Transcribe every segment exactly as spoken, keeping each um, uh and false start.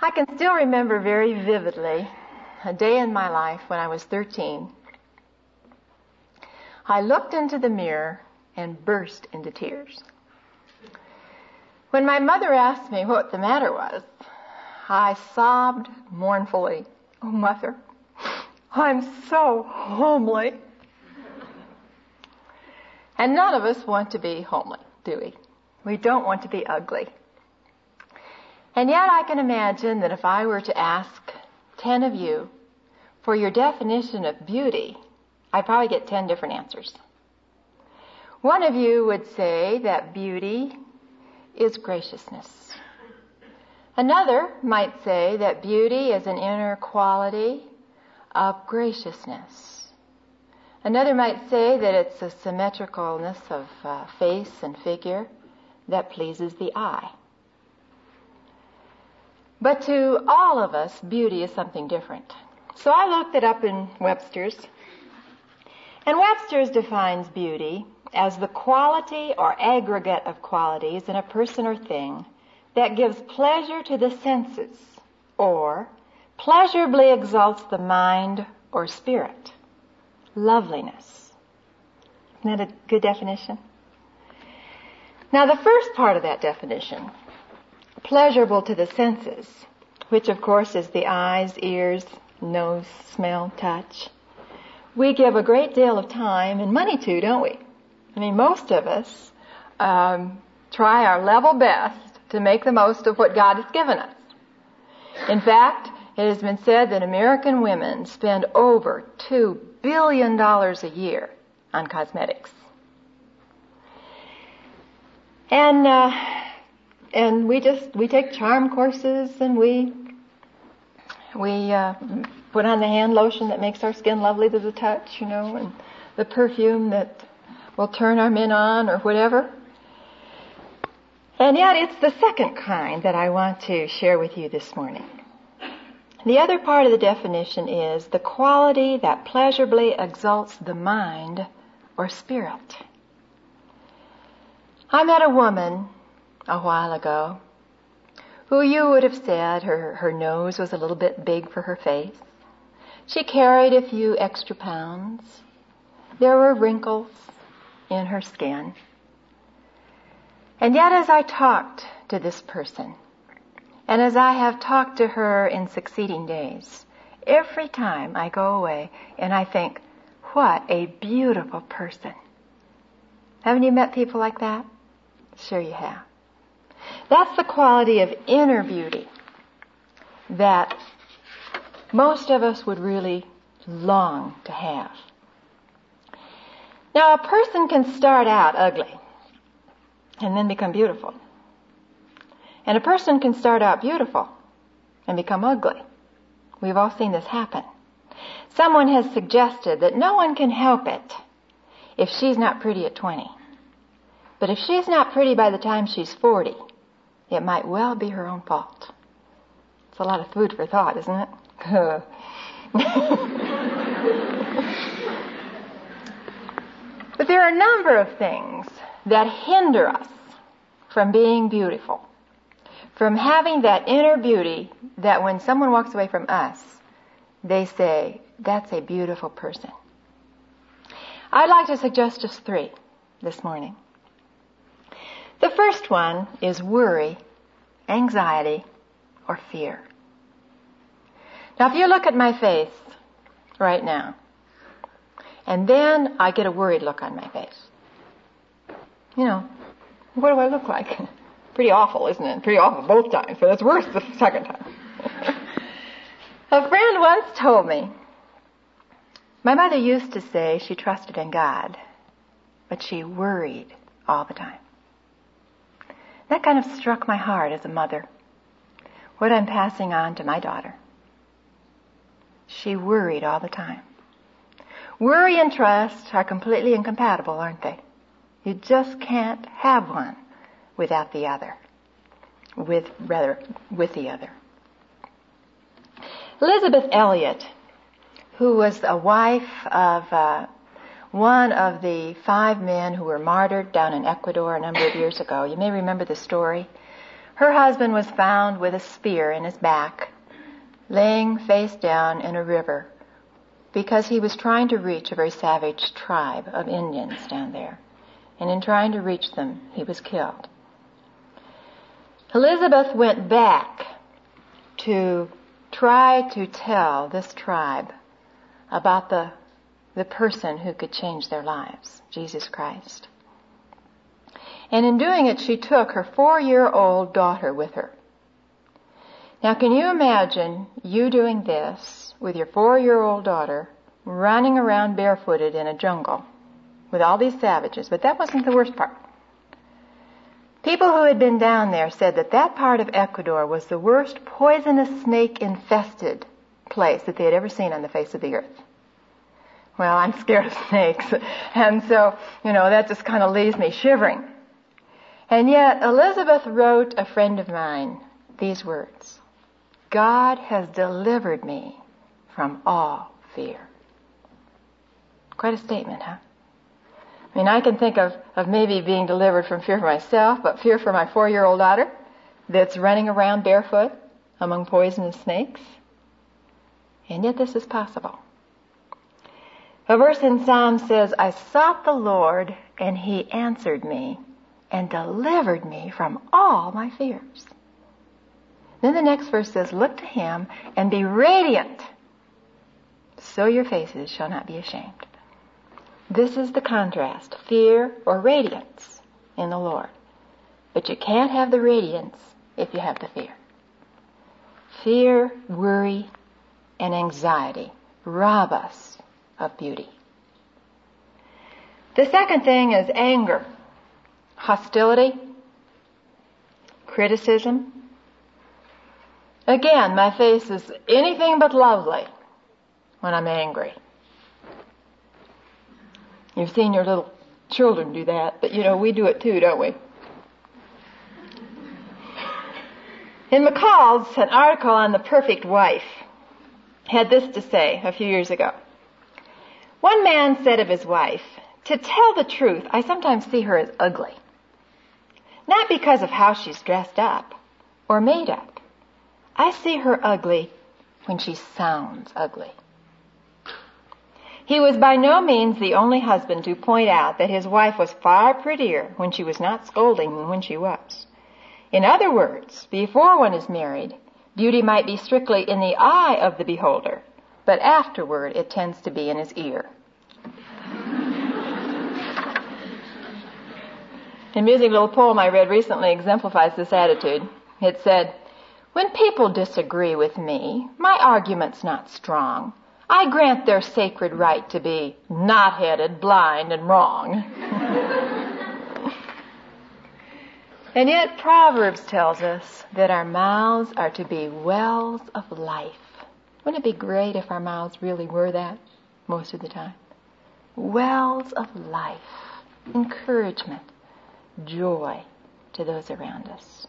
I can still remember very vividly a day in my life when I was thirteen. I looked into the mirror and burst into tears. When my mother asked me what the matter was, I sobbed mournfully, "Oh, Mother, I'm so homely." And none of us want to be homely, do we? We don't want to be ugly. And yet I can imagine that if I were to ask ten of you for your definition of beauty, I'd probably get ten different answers. One of you would say that beauty is graciousness. Another might say that beauty is an inner quality of graciousness. Another might say that it's a symmetricalness of uh, face and figure that pleases the eye. But to all of us, beauty is something different. So I looked it up in Webster's. And Webster's defines beauty as the quality or aggregate of qualities in a person or thing that gives pleasure to the senses or pleasurably exalts the mind or spirit. Loveliness. Isn't that a good definition? Now the first part of that definition, pleasurable to the senses, which of course is the eyes, ears, nose, smell, touch, we give a great deal of time and money to, don't we? I mean, most of us um, try our level best to make the most of what God has given us. In fact, it has been said that American women spend over two billion dollars a year on cosmetics. And uh, and we just we take charm courses, and we we uh, put on the hand lotion that makes our skin lovely to the touch, you know, and the perfume that will turn our men on or whatever. And yet it's the second kind that I want to share with you this morning. The other part of the definition is the quality that pleasurably exalts the mind or spirit. I met a woman a while ago who you would have said her, her nose was a little bit big for her face. She carried a few extra pounds. There were wrinkles in her skin. And yet as I talked to this person, and as I have talked to her in succeeding days, every time I go away and I think, what a beautiful person. Haven't you met people like that? Sure you have. That's the quality of inner beauty that most of us would really long to have. Now, a person can start out ugly and then become beautiful. And a person can start out beautiful and become ugly. We've all seen this happen. Someone has suggested that no one can help it if she's not pretty at twenty. But if she's not pretty by the time she's forty, it might well be her own fault. It's a lot of food for thought, isn't it? But there are a number of things that hinder us from being beautiful, from having that inner beauty that when someone walks away from us, they say, that's a beautiful person. I'd like to suggest just three this morning. The first one is worry, anxiety, or fear. Now, if you look at my face right now, and then I get a worried look on my face, you know, what do I look like? Pretty awful, isn't it? Pretty awful both times, but it's worse the second time. A friend once told me, my mother used to say she trusted in God, but she worried all the time. That kind of struck my heart as a mother, what I'm passing on to my daughter. She worried all the time. Worry and trust are completely incompatible, aren't they? You just can't have one without the other. With, rather, with the other. Elizabeth Elliot, who was a wife of uh, one of the five men who were martyred down in Ecuador a number of years ago. You may remember the story. Her husband was found with a spear in his back, laying face down in a river, because he was trying to reach a very savage tribe of Indians down there. And in trying to reach them, he was killed. Elizabeth went back to try to tell this tribe about the, the person who could change their lives, Jesus Christ. And in doing it, she took her four-year-old daughter with her. Now, can you imagine you doing this with your four-year-old daughter running around barefooted in a jungle with all these savages? But that wasn't the worst part. People who had been down there said that that part of Ecuador was the worst poisonous snake-infested place that they had ever seen on the face of the earth. Well, I'm scared of snakes, and so, you know, that just kind of leaves me shivering. And yet, Elizabeth wrote a friend of mine these words: God has delivered me from all fear. Quite a statement, huh? I mean, I can think of, of maybe being delivered from fear for myself, but fear for my four-year-old daughter that's running around barefoot among poisonous snakes. And yet this is possible. A verse in Psalm says, I sought the Lord, and he answered me and delivered me from all my fears. Then the next verse says, look to him and be radiant, so your faces shall not be ashamed. This is the contrast, fear or radiance in the Lord. But you can't have the radiance if you have the fear. Fear, worry, and anxiety rob us of beauty. The second thing is anger, hostility, criticism. Again, my face is anything but lovely when I'm angry. You've seen your little children do that, but you know, we do it too, don't we? In McCall's, an article on the perfect wife had this to say a few years ago. One man said of his wife, to tell the truth, I sometimes see her as ugly. Not because of how she's dressed up or made up. I see her ugly when she sounds ugly. He was by no means the only husband to point out that his wife was far prettier when she was not scolding than when she was. In other words, before one is married, beauty might be strictly in the eye of the beholder, but afterward it tends to be in his ear. An amusing little poem I read recently exemplifies this attitude. It said, when people disagree with me, my argument's not strong. I grant their sacred right to be knot-headed, blind, and wrong. And yet Proverbs tells us that our mouths are to be wells of life. Wouldn't it be great if our mouths really were that most of the time? Wells of life, encouragement, joy to those around us.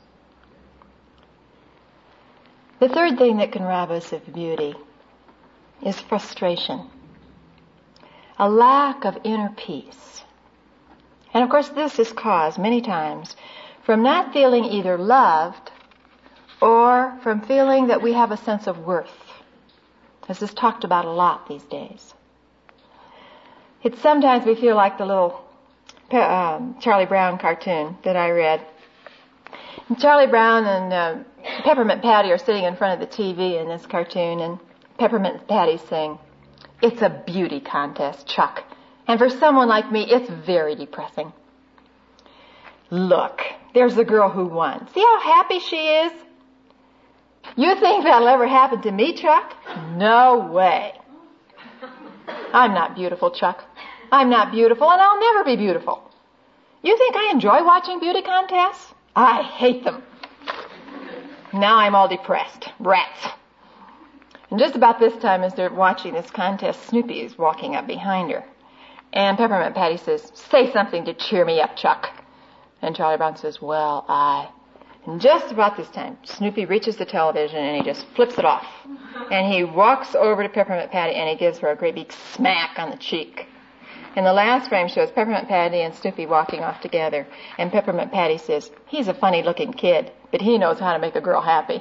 The third thing that can rob us of beauty is frustration, a lack of inner peace. And of course this is caused many times from not feeling either loved or from feeling that we have a sense of worth. This is talked about a lot these days. It's sometimes we feel like the little um, Charlie Brown cartoon that I read. And Charlie Brown and uh, Peppermint Patty are sitting in front of the T V in this cartoon, and Peppermint Patty's saying, it's a beauty contest, Chuck. And for someone like me, it's very depressing. Look, there's the girl who won. See how happy she is? You think that'll ever happen to me, Chuck? No way. I'm not beautiful, Chuck. I'm not beautiful, and I'll never be beautiful. You think I enjoy watching beauty contests? I hate them. Now I'm all depressed. Rats. And just about this time, as they're watching this contest, Snoopy is walking up behind her. And Peppermint Patty says, say something to cheer me up, Chuck. And Charlie Brown says, well, I... And just about this time, Snoopy reaches the television and he just flips it off. And he walks over to Peppermint Patty and he gives her a great big smack on the cheek. And the last frame shows Peppermint Patty and Snoopy walking off together. And Peppermint Patty says, he's a funny-looking kid, but he knows how to make a girl happy.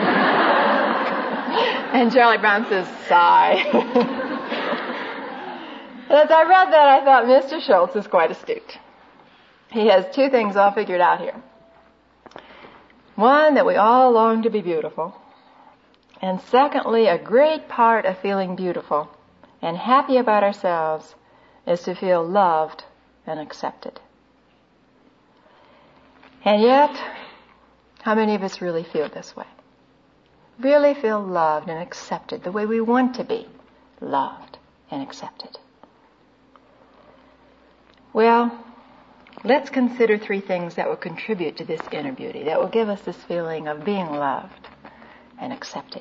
And Charlie Brown says, sigh. As I read that, I thought, Mister Schultz is quite astute. He has two things all figured out here. One, that we all long to be beautiful. And secondly, a great part of feeling beautiful and happy about ourselves is to feel loved and accepted. And yet, how many of us really feel this way? Really feel loved and accepted the way we want to be loved and accepted? Well, let's consider three things that will contribute to this inner beauty, that will give us this feeling of being loved and accepted.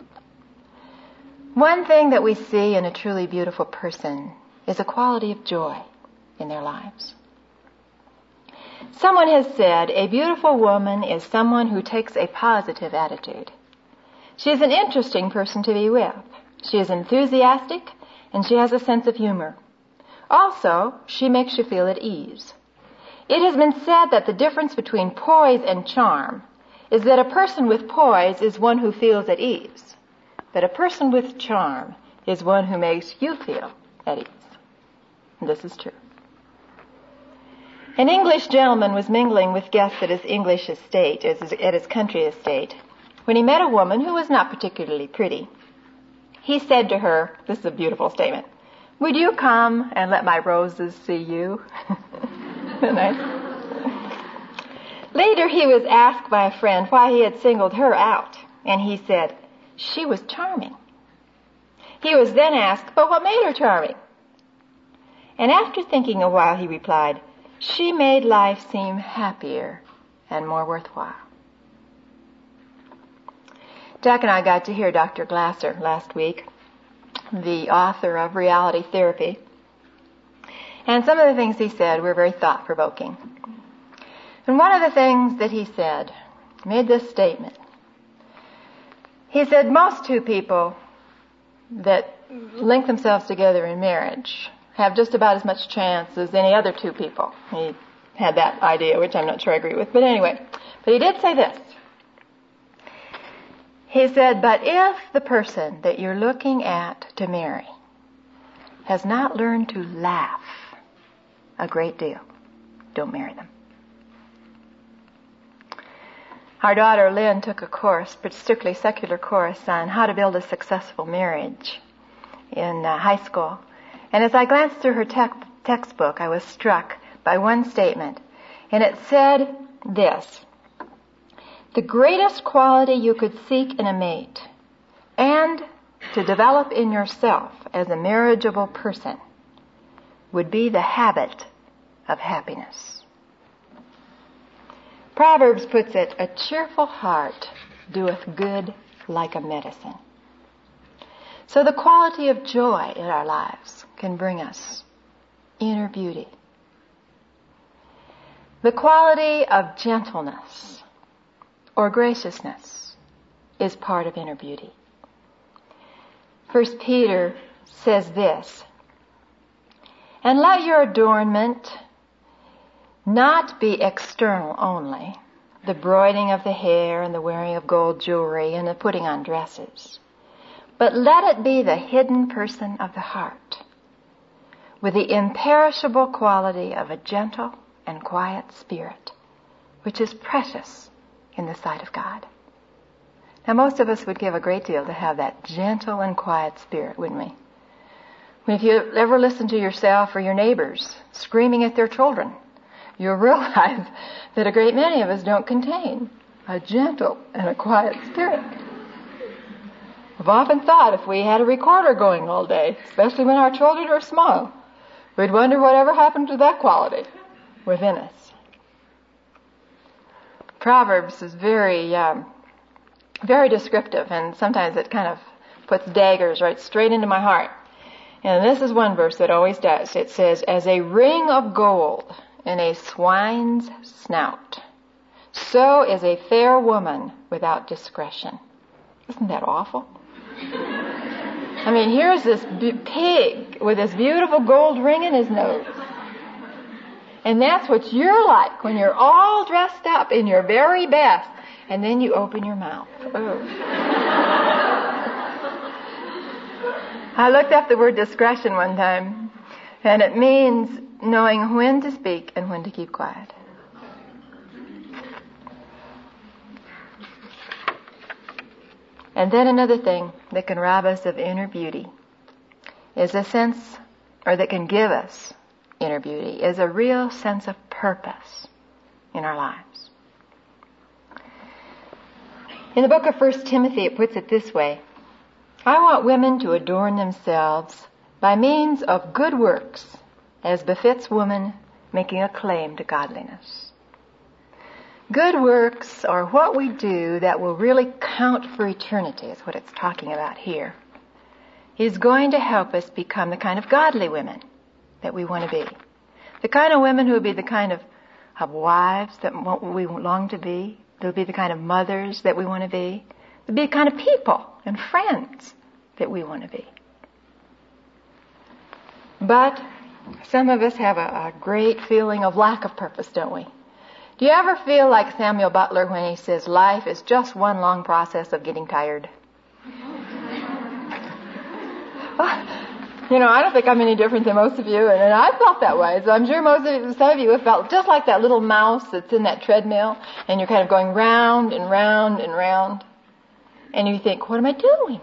One thing that we see in a truly beautiful person is a quality of joy in their lives. Someone has said, a beautiful woman is someone who takes a positive attitude. She is an interesting person to be with. She is enthusiastic, and she has a sense of humor. Also, she makes you feel at ease. It has been said that the difference between poise and charm is that a person with poise is one who feels at ease, but a person with charm is one who makes you feel at ease. And this is true. An English gentleman was mingling with guests at his English estate, at his country estate, when he met a woman who was not particularly pretty. He said to her, this is a beautiful statement, "Would you come and let my roses see you?" Nice. Later he was asked by a friend why he had singled her out, and he said, she was charming. He was then asked, but what made her charming? And after thinking a while, he replied, she made life seem happier and more worthwhile. Jack and I got to hear Doctor Glasser last week, the author of Reality Therapy. And some of the things he said were very thought-provoking. And one of the things that he said made this statement. He said most two people that link themselves together in marriage have just about as much chance as any other two people. He had that idea, which I'm not sure I agree with, but anyway. But he did say this. He said, but if the person that you're looking at to marry has not learned to laugh a great deal, don't marry them. Our daughter Lynn took a course, but strictly secular course, on how to build a successful marriage in uh, high school. And as I glanced through her te- textbook, I was struck by one statement. And it said this: the greatest quality you could seek in a mate and to develop in yourself as a marriageable person would be the habit of happiness. Proverbs puts it, a cheerful heart doeth good like a medicine. So the quality of joy in our lives can bring us inner beauty. The quality of gentleness or graciousness is part of inner beauty. First Peter says this, and let your adornment not be external only, the broiding of the hair and the wearing of gold jewelry and the putting on dresses, but let it be the hidden person of the heart, with the imperishable quality of a gentle and quiet spirit, which is precious in the sight of God. Now, most of us would give a great deal to have that gentle and quiet spirit, wouldn't we? If you ever listen to yourself or your neighbors screaming at their children, you'll realize that a great many of us don't contain a gentle and a quiet spirit. I've often thought if we had a recorder going all day, especially when our children are small, we'd wonder whatever happened to that quality within us. Proverbs is very, um, very descriptive, and sometimes it kind of puts daggers right straight into my heart. And this is one verse that always does. It says, as a ring of gold in a swine's snout, so is a fair woman without discretion. Isn't that awful? I mean, here's this b- pig with this beautiful gold ring in his nose. And that's what you're like when you're all dressed up in your very best. And then you open your mouth. Oh. I looked up the word discretion one time. And it means knowing when to speak and when to keep quiet. And then another thing that can rob us of inner beauty is a sense, or that can give us inner beauty, is a real sense of purpose in our lives. In the book of First Timothy, it puts it this way: I want women to adorn themselves by means of good works, as befits woman making a claim to godliness. Good works are what we do that will really count for eternity, is what it's talking about here. Is going to help us become the kind of godly women that we want to be. The kind of women who will be the kind of, of wives that we long to be. They'll be the kind of mothers that we want to be. They'll be the kind of people and friends that we want to be. But some of us have a, a great feeling of lack of purpose, don't we? Do you ever feel like Samuel Butler when he says life is just one long process of getting tired? You know, I don't think I'm any different than most of you, and, and I felt that way. So I'm sure most of you, some of you have felt just like that little mouse that's in that treadmill, and you're kind of going round and round and round, and you think, what am I doing?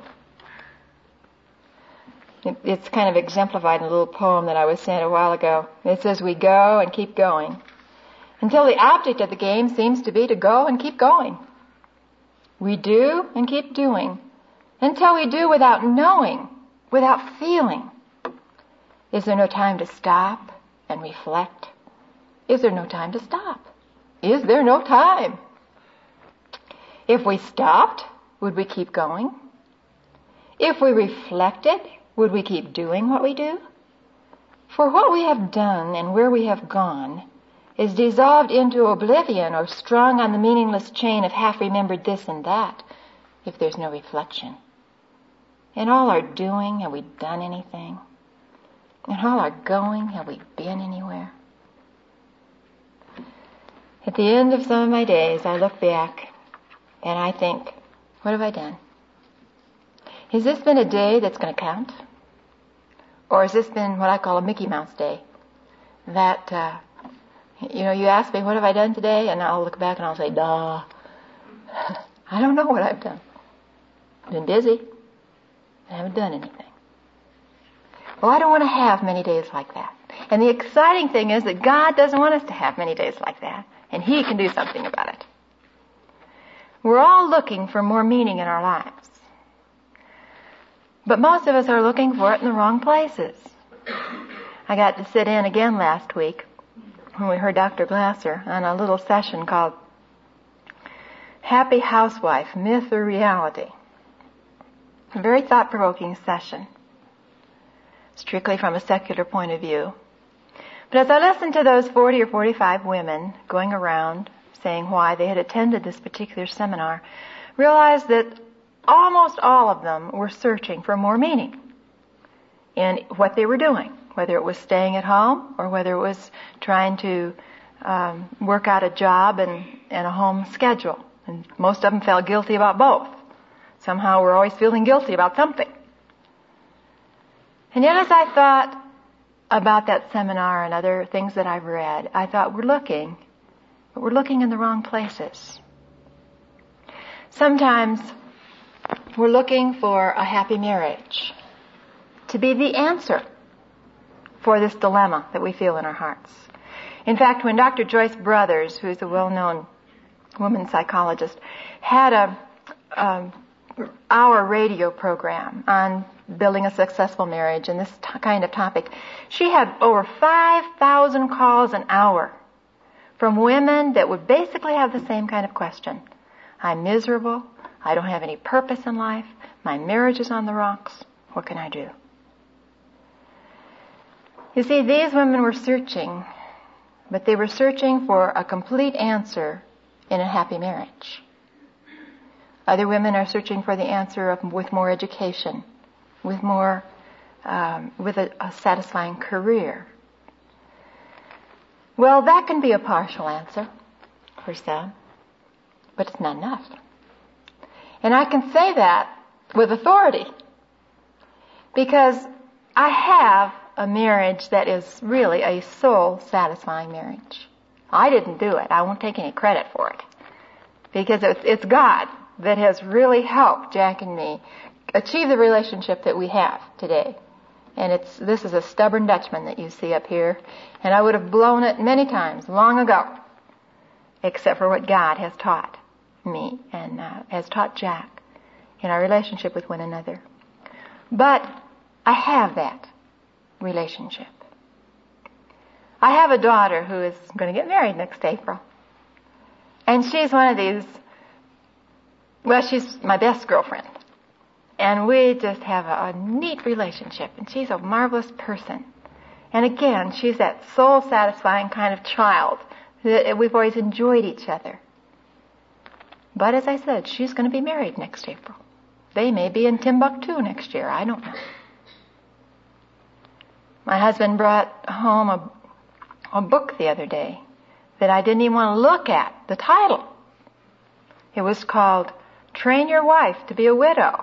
It, it's kind of exemplified in a little poem that I was sent a while ago. It says, we go and keep going until the object of the game seems to be to go and keep going. We do and keep doing until we do without knowing, without feeling. Is there no time to stop and reflect? Is there no time to stop? Is there no time? If we stopped, would we keep going? If we reflected, would we keep doing what we do? For what we have done and where we have gone is dissolved into oblivion or strung on the meaningless chain of half-remembered this and that, if there's no reflection. In all our doing, have we done anything? In all our going, have we been anywhere? At the end of some of my days, I look back and I think, what have I done? Has this been a day that's going to count? Or has this been what I call a Mickey Mouse day? That, uh, you know, you ask me, what have I done today? And I'll look back and I'll say, duh. I don't know what I've done. I've been busy. I haven't done anything. Well, I don't want to have many days like that. And the exciting thing is that God doesn't want us to have many days like that. And He can do something about it. We're all looking for more meaning in our lives. But most of us are looking for it in the wrong places. I got to sit in again last week when we heard Doctor Glasser on a little session called Happy Housewife, Myth or Reality. A very thought-provoking session, strictly from a secular point of view. But as I listened to those forty or forty-five women going around saying why they had attended this particular seminar, realized that almost all of them were searching for more meaning in what they were doing, whether it was staying at home or whether it was trying to um, work out a job and, and a home schedule. And most of them felt guilty about both. Somehow we're always feeling guilty about something. And yet as I thought about that seminar and other things that I've read, I thought we're looking, but we're looking in the wrong places. Sometimes we're looking for a happy marriage to be the answer for this dilemma that we feel in our hearts. In fact, when Doctor Joyce Brothers, who's a well-known woman psychologist, had a um, our radio program on building a successful marriage and this t- kind of topic, she had over five thousand calls an hour from women that would basically have the same kind of question. I'm miserable. I don't have any purpose in life. My marriage is on the rocks. What can I do? You see, these women were searching, but they were searching for a complete answer in a happy marriage. Other women are searching for the answer of, with more education, with more, um, with a, a satisfying career. Well, that can be a partial answer for some, but it's not enough. And I can say that with authority because I have a marriage that is really a soul-satisfying marriage. I didn't do it. I won't take any credit for it because it's, it's God that has really helped Jack and me achieve the relationship that we have today. And it's this is a stubborn Dutchman that you see up here, and I would have blown it many times long ago, except for what God has taught me and uh, has taught Jack in our relationship with one another. But I have that relationship. I have a daughter who is going to get married next April, and she's one of these. Well, she's my best girlfriend. And we just have a, a neat relationship. And she's a marvelous person. And again, she's that soul-satisfying kind of child that we've always enjoyed each other. But as I said, she's going to be married next April. They may be in Timbuktu next year. I don't know. My husband brought home a, a book the other day that I didn't even want to look at, the title. It was called Train Your Wife to Be a Widow.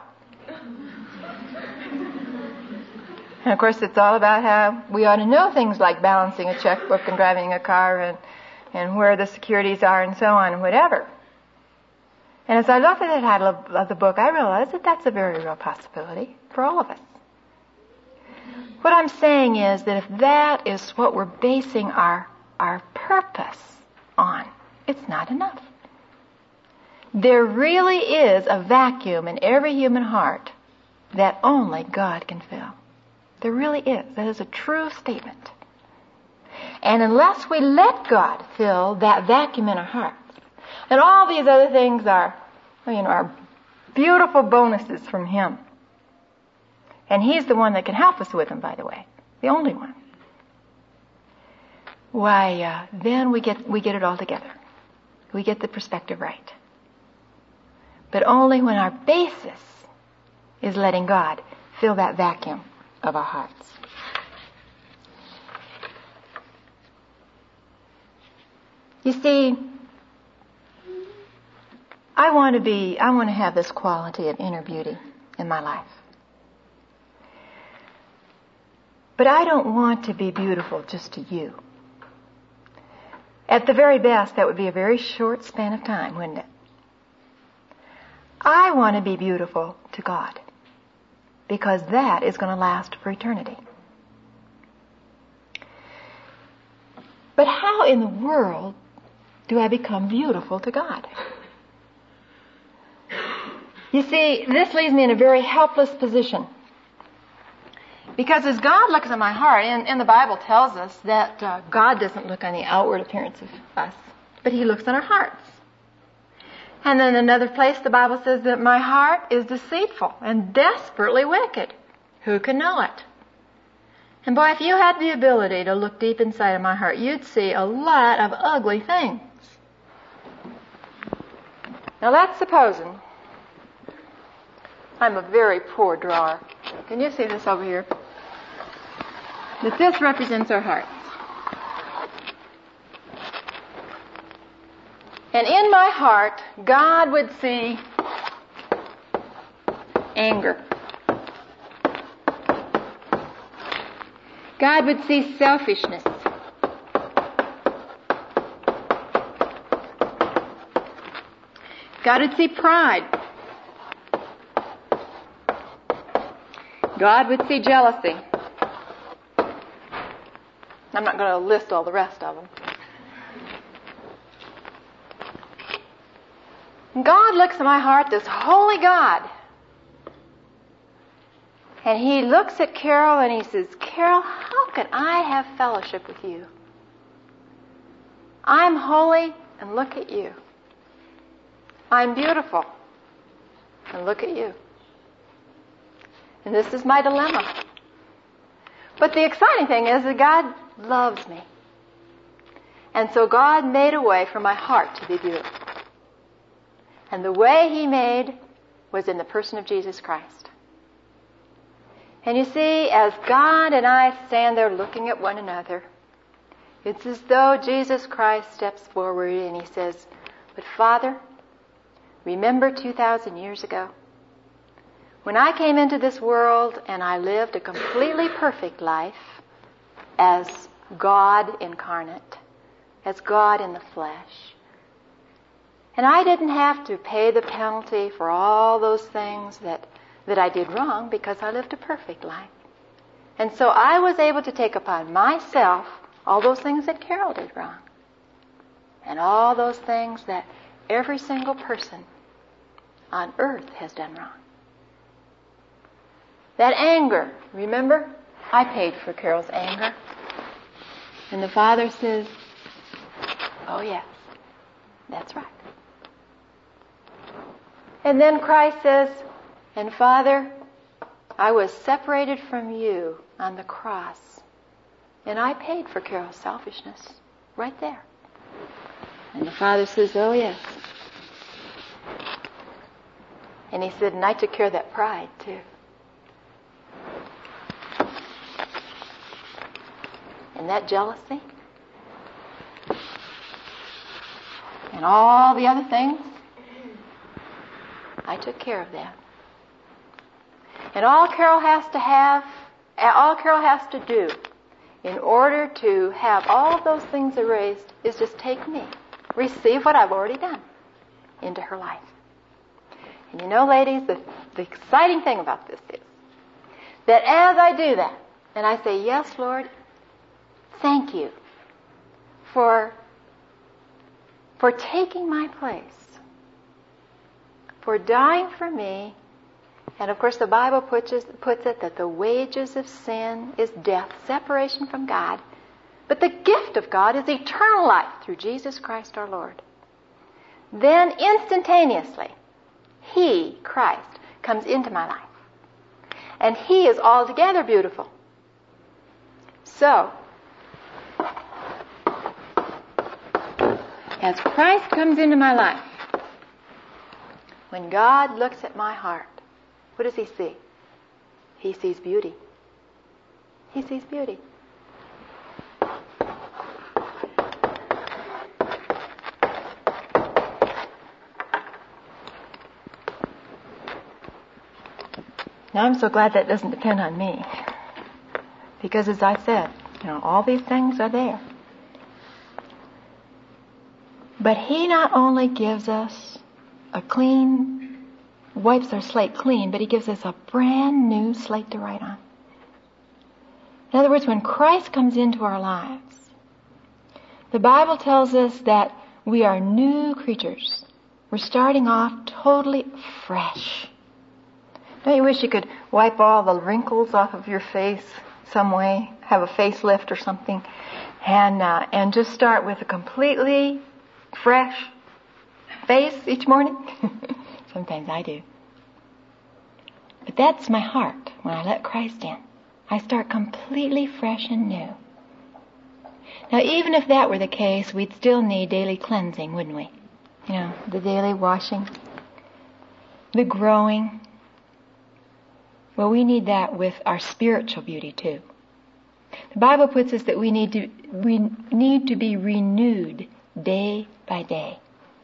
And of course it's all about how we ought to know things like balancing a checkbook and driving a car and, and where the securities are and so on and whatever. And as I looked at the title of, of the book, I realized that that's a very real possibility for all of us. What I'm saying is that if that is what we're basing our, our purpose on, it's not enough. There really is a vacuum in every human heart that only God can fill. There really is. That is a true statement. And unless we let God fill that vacuum in our hearts, and all these other things are, you know, are beautiful bonuses from Him. And He's the one that can help us with them, by the way. The only one. Why, uh, then we get, we get it all together. We get the perspective right. But only when our basis is letting God fill that vacuum of our hearts. You see, I want to be, I want to have this quality of inner beauty in my life. But I don't want to be beautiful just to you. At the very best, that would be a very short span of time, wouldn't it? I want to be beautiful to God, because that is going to last for eternity. But how in the world do I become beautiful to God? You see, this leaves me in a very helpless position. Because as God looks at my heart, and, and the Bible tells us that uh, God doesn't look on the outward appearance of us, but He looks on our hearts. And then another place the Bible says that my heart is deceitful and desperately wicked. Who can know it? And boy, if you had the ability to look deep inside of my heart, you'd see a lot of ugly things. Now that's supposing I'm a very poor drawer. Can you see this over here? That this represents our hearts. And in my heart, God would see anger. God would see selfishness. God would see pride. God would see jealousy. I'm not going to list all the rest of them. God looks at my heart, this holy God. And He looks at Carol and He says, Carol, how can I have fellowship with you? I'm holy and look at you. I'm beautiful and look at you. And this is my dilemma. But the exciting thing is that God loves me. And so God made a way for my heart to be beautiful. And the way He made was in the person of Jesus Christ. And you see, as God and I stand there looking at one another, it's as though Jesus Christ steps forward and he says, but Father, remember two thousand years ago? When I came into this world and I lived a completely perfect life as God incarnate, as God in the flesh. And I didn't have to pay the penalty for all those things that, that I did wrong because I lived a perfect life. And so I was able to take upon myself all those things that Carol did wrong. And all those things that every single person on earth has done wrong. That anger, remember? I paid for Carol's anger. And the Father says, oh yes, that's right. And then Christ says, and Father, I was separated from you on the cross. And I paid for Carol's selfishness right there. And the Father says, oh yes. And he said, and I took care of that pride too. And that jealousy. And all the other things. I took care of that. And all Carol has to have, all Carol has to do in order to have all of those things erased is just take me, receive what I've already done into her life. And you know, ladies, the, the exciting thing about this is that as I do that, and I say, yes, Lord, thank you for, for taking my place, for dying for me. And of course the Bible puts it, puts it that the wages of sin is death, separation from God. But the gift of God is eternal life through Jesus Christ our Lord. Then instantaneously, He, Christ, comes into my life. And He is altogether beautiful. So, as Christ comes into my life, when God looks at my heart, what does He see? He sees beauty. He sees beauty. Now I'm so glad that doesn't depend on me. Because as I said, you know, all these things are there. But He not only gives us a clean, wipes our slate clean, but He gives us a brand new slate to write on. In other words, when Christ comes into our lives, the Bible tells us that we are new creatures. We're starting off totally fresh. Don't you wish you could wipe all the wrinkles off of your face some way, have a facelift or something, and uh, and just start with a completely fresh face each morning? Sometimes I do. But that's my heart when I let Christ in. I start completely fresh and new. Now, even if that were the case, we'd still need daily cleansing, wouldn't we? You know, the daily washing, the growing. Well, we need that with our spiritual beauty too. The Bible puts us that we need to we need to be renewed day by day.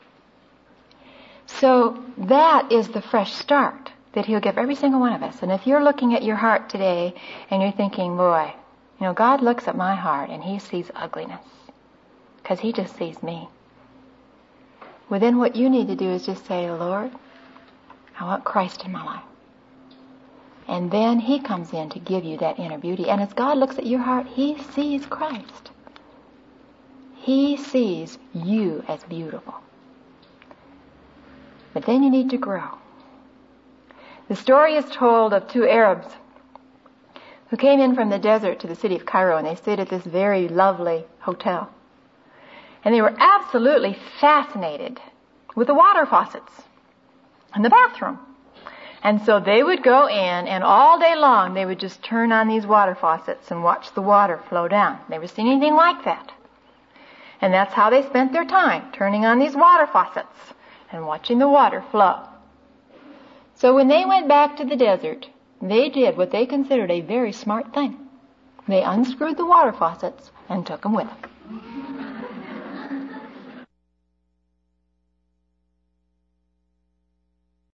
So that is the fresh start that He'll give every single one of us. And if you're looking at your heart today and you're thinking, boy, you know, God looks at my heart and He sees ugliness because He just sees me. Well, then what you need to do is just say, Lord, I want Christ in my life. And then He comes in to give you that inner beauty. And as God looks at your heart, He sees Christ. He sees you as beautiful. But then you need to grow. The story is told of two Arabs who came in from the desert to the city of Cairo, and they stayed at this very lovely hotel. And they were absolutely fascinated with the water faucets in the bathroom. And so they would go in, and all day long they would just turn on these water faucets and watch the water flow down. Never seen anything like that. And that's how they spent their time, turning on these water faucets and watching the water flow. So when they went back to the desert, they did what they considered a very smart thing. They unscrewed the water faucets and took them with them.